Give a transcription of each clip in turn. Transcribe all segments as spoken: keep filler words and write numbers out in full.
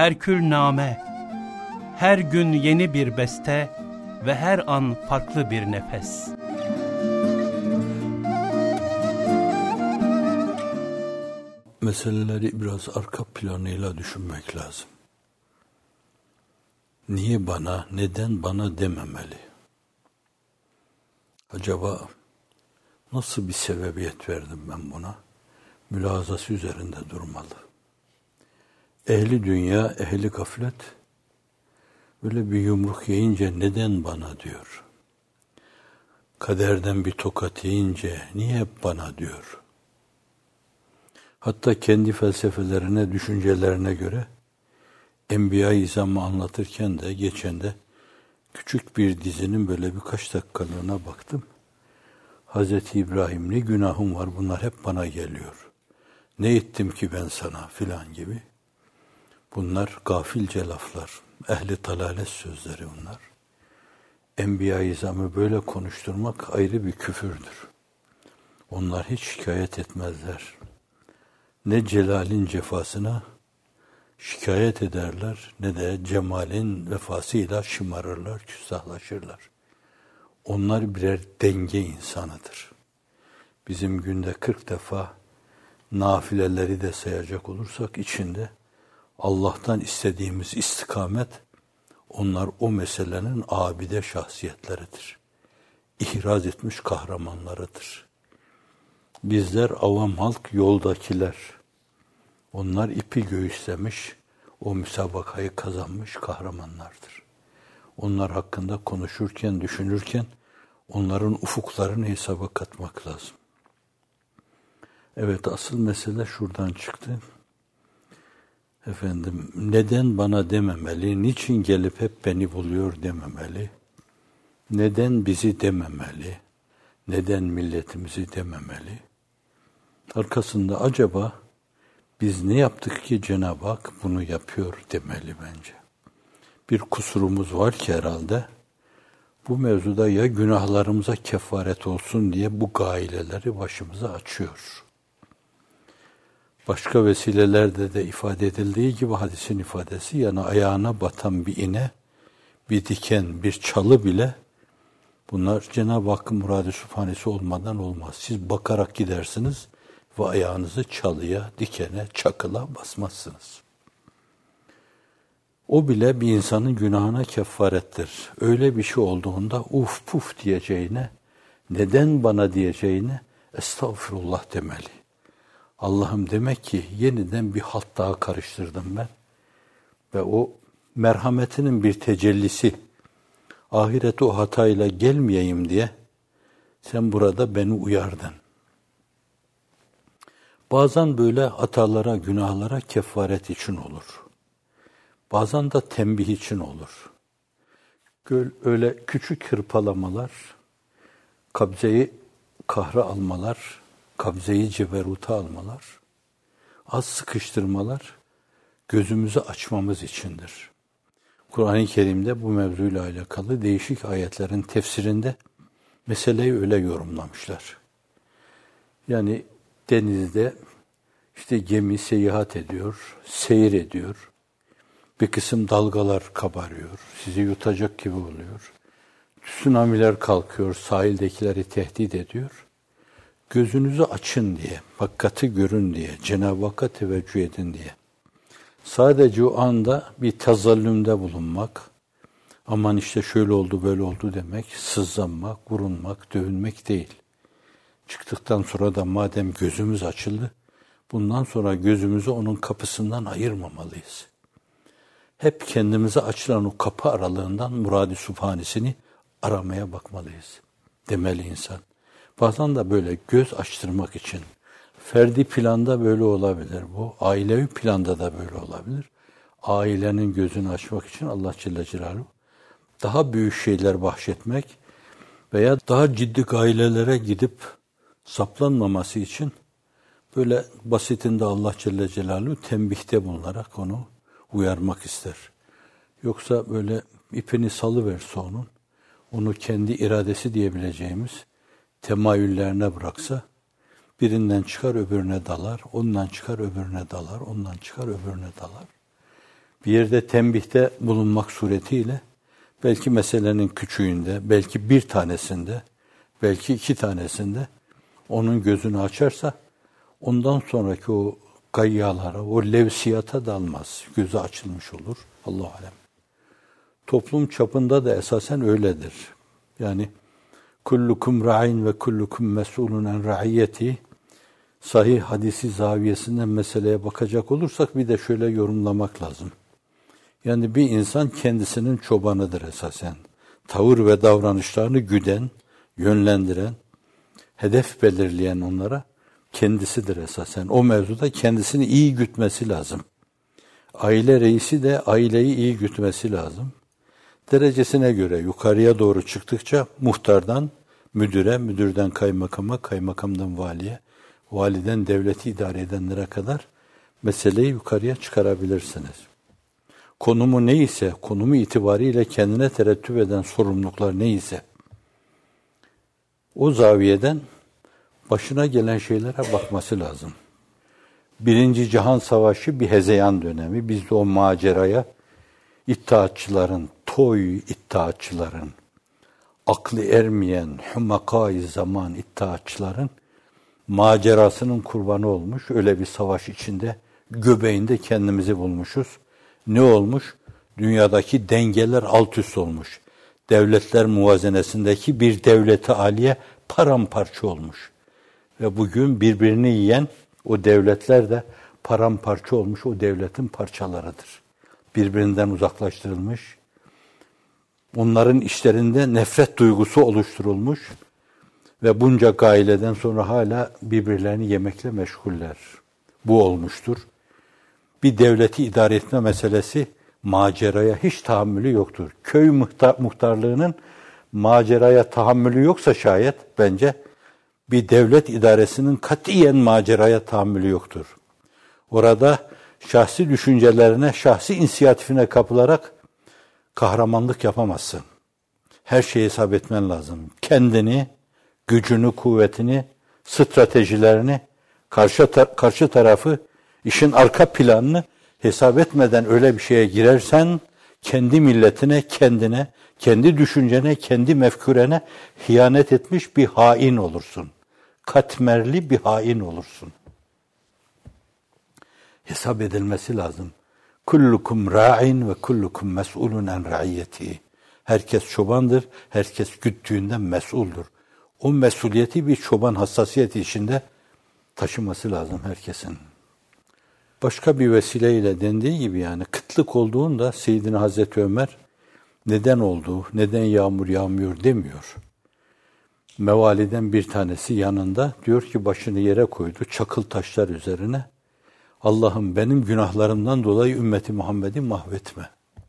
herkülname, her gün yeni bir beste ve her an farklı bir nefes. Meseleleri biraz arka planıyla düşünmek lazım. Niye bana, neden bana dememeli? Acaba nasıl bir sebebiyet verdim ben buna? Mülahazası üzerinde durmalı. Ehli dünya, ehli gaflet, böyle bir yumruk yiyince neden bana diyor. Kaderden bir tokat yiyince niye hep bana diyor. Hatta kendi felsefelerine, düşüncelerine göre Enbiya-i İzam'ı anlatırken de geçen de küçük bir dizinin böyle birkaç dakikalığına baktım. Hazreti İbrahim, ne günahım var, bunlar hep bana geliyor. Ne ettim ki ben sana filan gibi. Bunlar gafilce laflar, ehli talalet sözleri bunlar. Enbiya-i İzam'ı böyle konuşturmak ayrı bir küfürdür. Onlar hiç şikayet etmezler. Ne celalin cefasına şikayet ederler, ne de cemalin vefasıyla şımarırlar, küstahlaşırlar. Onlar birer denge insanıdır. Bizim günde kırk defa nafileleri de sayacak olursak içinde Allah'tan istediğimiz istikamet, onlar o meselenin abide şahsiyetleridir. İhraz etmiş kahramanlarıdır. Bizler avam halk, yoldakiler. Onlar ipi göğüslemiş, o müsabakayı kazanmış kahramanlardır. Onlar hakkında konuşurken, düşünürken onların ufuklarını hesaba katmak lazım. Evet, asıl mesele şuradan çıktı. Efendim, neden bana dememeli, niçin gelip hep beni buluyor dememeli, neden bizi dememeli, neden milletimizi dememeli. Arkasında acaba biz ne yaptık ki Cenab-ı Hak bunu yapıyor demeli bence. Bir kusurumuz var ki herhalde, bu mevzuda ya günahlarımıza kefaret olsun diye bu gaileleri başımıza açıyor. Başka vesilelerde de ifade edildiği gibi hadisin ifadesi, yani ayağına batan bir iğne, bir diken, bir çalı bile bunlar Cenab-ı Hakk'ın murad-ı sübhanesi olmadan olmaz. Siz bakarak gidersiniz ve ayağınızı çalıya, dikene, çakıla basmazsınız. O bile bir insanın günahına kefarettir. Öyle bir şey olduğunda uf puf diyeceğine, neden bana diyeceğine estağfurullah demeli. Allah'ım demek ki yeniden bir halt daha karıştırdım ben. Ve o merhametinin bir tecellisi, ahirete o hatayla gelmeyeyim diye sen burada beni uyardın. Bazen böyle hatalara, günahlara kefaret için olur. Bazen de tembih için olur. Öyle küçük hırpalamalar, kabzeyi kahra almalar, kabzeyi ceberuta almalar, az sıkıştırmalar gözümüzü açmamız içindir. Kur'an-ı Kerim'de bu mevzuyla alakalı değişik ayetlerin tefsirinde meseleyi öyle yorumlamışlar. Yani denizde işte gemi seyahat ediyor, seyir ediyor. Bir kısım dalgalar kabarıyor, sizi yutacak gibi oluyor. Tsunamiler kalkıyor, sahildekileri tehdit ediyor. Gözünüzü açın diye, hakikati görün diye, Cenab-ı Hakk'a teveccüh edin diye. Sadece o anda bir tazallümde bulunmak, aman işte şöyle oldu, böyle oldu demek, sızlanmak, vurulmak, dövünmek değil. Çıktıktan sonra da madem gözümüz açıldı, bundan sonra gözümüzü onun kapısından ayırmamalıyız. Hep kendimize açılan o kapı aralığından murad-ı sübhanesini aramaya bakmalıyız demeli insan. Bazen de böyle göz açtırmak için, ferdi planda böyle olabilir bu, ailevi planda da böyle olabilir. Ailenin gözünü açmak için Allah Celle Celaluhu daha büyük şeyler bahşetmek veya daha ciddi gailelere gidip saplanmaması için böyle basitinde Allah Celle Celaluhu tembihte bulunarak onu uyarmak ister. Yoksa böyle ipini salıverse onun, onu kendi iradesi diyebileceğimiz temayüllerine bıraksa, birinden çıkar öbürüne dalar, ondan çıkar öbürüne dalar, ondan çıkar öbürüne dalar. bir yerde tembihte bulunmak suretiyle belki meselenin küçüğünde, belki bir tanesinde, belki iki tanesinde onun gözünü açarsa ondan sonraki o gayyalara, o levsiyata dalmaz. Gözü açılmış olur. Allah alem. Toplum çapında da esasen öyledir. Yani kullukum ra'in ve kullukum mes'ulun en ra'iyeti sahih hadisi zaviyesinden meseleye bakacak olursak bir de şöyle yorumlamak lazım. Yani bir insan kendisinin çobanıdır esasen. Tavır ve davranışlarını güden, yönlendiren, hedef belirleyen onlara kendisidir esasen. O mevzuda kendisini iyi gütmesi lazım. Aile reisi de aileyi iyi gütmesi lazım. Derecesine göre yukarıya doğru çıktıkça muhtardan müdüre, müdürden kaymakama, kaymakamdan valiye, validen devleti idare edenlere kadar meseleyi yukarıya çıkarabilirsiniz. Konumu neyse, konumu itibariyle kendine terettüp eden sorumluluklar neyse, o zaviyeden başına gelen şeylere bakması lazım. Birinci Cihan Savaşı bir hezeyan dönemi. Biz de o maceraya İttihatçıların, toy İttihatçıların, aklı ermeyen, humakâ-i zaman İttihatçıların macerasının kurbanı olmuş. Öyle bir savaş içinde, göbeğinde kendimizi bulmuşuz. Ne olmuş? Dünyadaki dengeler alt üst olmuş. Devletler muvazenesindeki bir devleti aliye paramparça olmuş. Ve bugün birbirini yiyen o devletler de paramparça olmuş o devletin parçalarıdır. Birbirinden uzaklaştırılmış, onların işlerinde nefret duygusu oluşturulmuş ve bunca gaileden sonra hala birbirlerini yemekle meşguller. Bu olmuştur. Bir devleti idare etme meselesi maceraya hiç tahammülü yoktur. Köy muhtarlığının maceraya tahammülü yoksa şayet bence bir devlet idaresinin katiyen maceraya tahammülü yoktur. Orada şahsi düşüncelerine, şahsi inisiyatifine kapılarak kahramanlık yapamazsın. Her şeyi hesap etmen lazım. Kendini, gücünü, kuvvetini, stratejilerini, karşı, tar- karşı tarafı, işin arka planını hesap etmeden öyle bir şeye girersen, kendi milletine, kendine, kendi düşüncene, kendi mefkürene hıyanet etmiş bir hain olursun. Katmerli bir hain olursun. Hesap edilmesi lazım. Kullukum ra'in ve kullukum mes'ulun en ra'iyeti. Herkes çobandır, herkes güttüğünden mes'uldur. O mesuliyeti bir çoban hassasiyeti içinde taşıması lazım herkesin. Başka bir vesileyle dendiği gibi yani kıtlık olduğunda Seyyidina Hazreti Ömer neden oldu, neden yağmur yağmıyor demiyor. Mevaliden bir tanesi yanında diyor ki başını yere koydu çakıl taşlar üzerine. Allah'ım benim günahlarımdan dolayı ümmeti Muhammed'i mahvetme.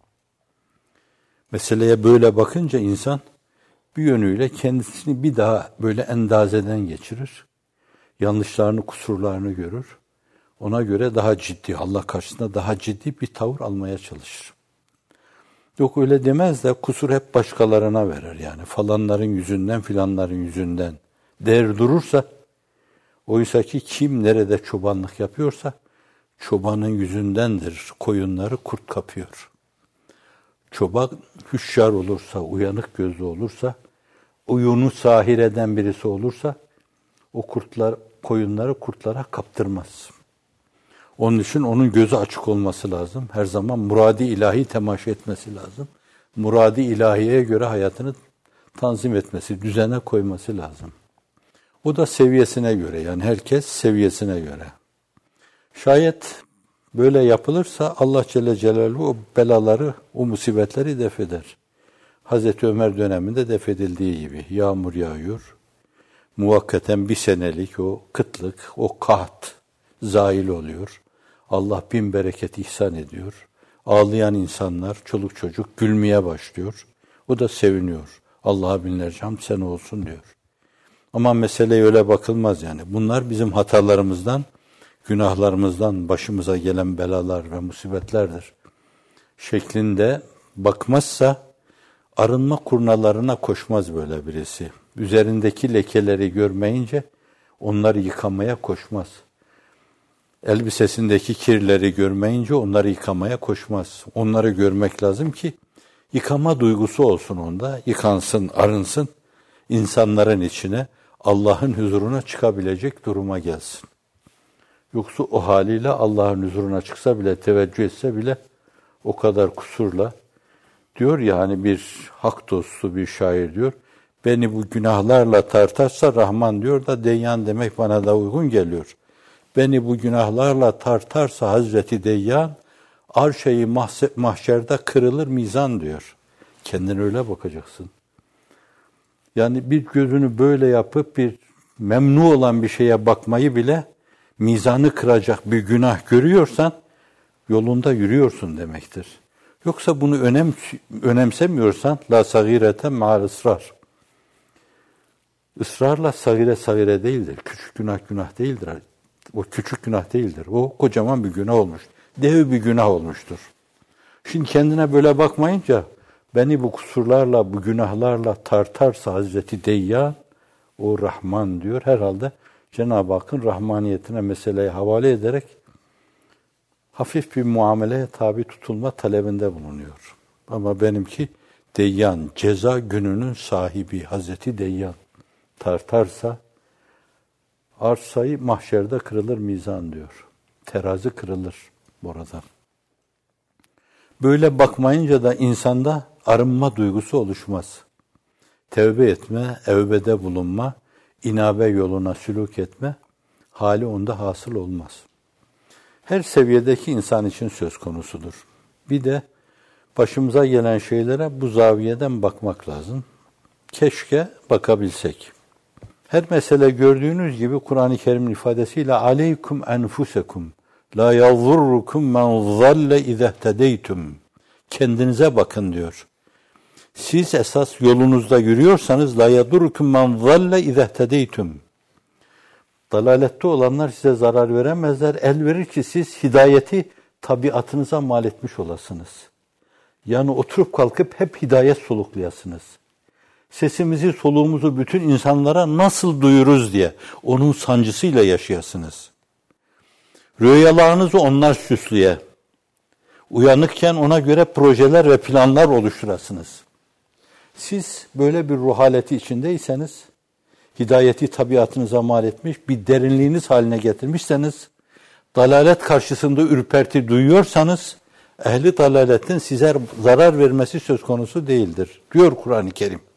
Meseleye böyle bakınca insan bir yönüyle kendisini bir daha böyle endazeden geçirir. Yanlışlarını, kusurlarını görür. Ona göre daha ciddi, Allah karşısında daha ciddi bir tavır almaya çalışır. Yok öyle demez de kusur hep başkalarına verir yani. Falanların yüzünden, filanların yüzünden der durursa, oysa ki kim nerede çobanlık yapıyorsa, çobanın yüzündendir koyunları kurt kapıyor. Çoban hüşyar olursa, uyanık gözlü olursa, uyunu sahir eden birisi olursa, o kurtlar, koyunları kurtlara kaptırmaz. Onun için onun gözü açık olması lazım. Her zaman muradi ilahi temaşa etmesi lazım. Muradi ilahiyeye göre hayatını tanzim etmesi, düzene koyması lazım. O da seviyesine göre, yani herkes seviyesine göre. Şayet böyle yapılırsa Allah Celle Celaluhu o belaları, o musibetleri def eder. Hazreti Ömer döneminde def edildiği gibi yağmur yağıyor. Muvakkaten bir senelik o kıtlık, o kaht zail oluyor. Allah bin bereket ihsan ediyor. Ağlayan insanlar, çoluk çocuk gülmeye başlıyor. O da seviniyor. Allah'a binlerce hamd sen olsun diyor. Ama meseleye öyle bakılmaz yani. Bunlar bizim hatalarımızdan, günahlarımızdan başımıza gelen belalar ve musibetlerdir. Şeklinde bakmazsa arınma kurnalarına koşmaz böyle birisi. Üzerindeki lekeleri görmeyince onları yıkamaya koşmaz. elbisesindeki kirleri görmeyince onları yıkamaya koşmaz. Onları görmek lazım ki yıkama duygusu olsun onda. Yıkansın, arınsın, insanların içine, Allah'ın huzuruna çıkabilecek duruma gelsin. Yoksa o haliyle Allah'ın huzuruna çıksa bile, teveccüh etse bile o kadar kusurla, diyor ya hani bir hak dostu bir şair diyor, beni bu günahlarla tartarsa Rahman diyor da Deyyan demek bana da uygun geliyor. Beni bu günahlarla tartarsa Hazreti Deyyan, arş-ı mahşerde kırılır mizan diyor. Kendine öyle bakacaksın. Yani bir gözünü böyle yapıp bir memnu olan bir şeye bakmayı bile mizanı kıracak bir günah görüyorsan yolunda yürüyorsun demektir. Yoksa bunu önem, önemsemiyorsan la sagirete ma'al ısrar. Israrla sagire sagire değildir. Küçük günah günah değildir. O küçük günah değildir. O kocaman bir günah olmuş. Dev bir günah olmuştur. Şimdi kendine böyle bakmayınca beni bu kusurlarla, bu günahlarla tartarsa Hazreti Deyyan, o Rahman diyor. Herhalde Cenab-ı Hakk'ın rahmaniyetine meseleyi havale ederek hafif bir muameleye tabi tutulma talebinde bulunuyor. Ama benimki Deyyan, ceza gününün sahibi Hazreti Deyyan tartarsa arsayı mahşerde kırılır mizan diyor. Terazi kırılır oradan. Böyle bakmayınca da insanda arınma duygusu oluşmaz. Tevbe etme, evbede bulunma, inabe yoluna sülûk etme hali onda hasıl olmaz. Her seviyedeki insan için söz konusudur. Bir de başımıza gelen şeylere bu zaviyeden bakmak lazım. Keşke bakabilsek. Her mesele gördüğünüz gibi Kur'an-ı Kerim'in ifadesiyle aleykum enfusekum la yazurrukum men zalle izehtedeytum. Kendinize bakın diyor. Siz esas yolunuzda yürüyorsanız la yadurrukum men zalle izehtedeytum. Dalalette olanlar size zarar veremezler. El verir ki siz hidayeti tabiatınıza mal etmiş olasınız. Yani oturup kalkıp hep hidayet soluklayasınız. Sesimizi, soluğumuzu bütün insanlara nasıl duyuruz diye onun sancısıyla yaşayasınız. Rüyalarınızı onlar süslüye, uyanıkken ona göre projeler ve planlar oluşturasınız. Siz böyle bir ruh haleti içindeyseniz, hidayeti tabiatınıza mal etmiş, bir derinliğiniz haline getirmişseniz, dalalet karşısında ürperti duyuyorsanız, ehli dalaletin size zarar vermesi söz konusu değildir, diyor Kur'an-ı Kerim.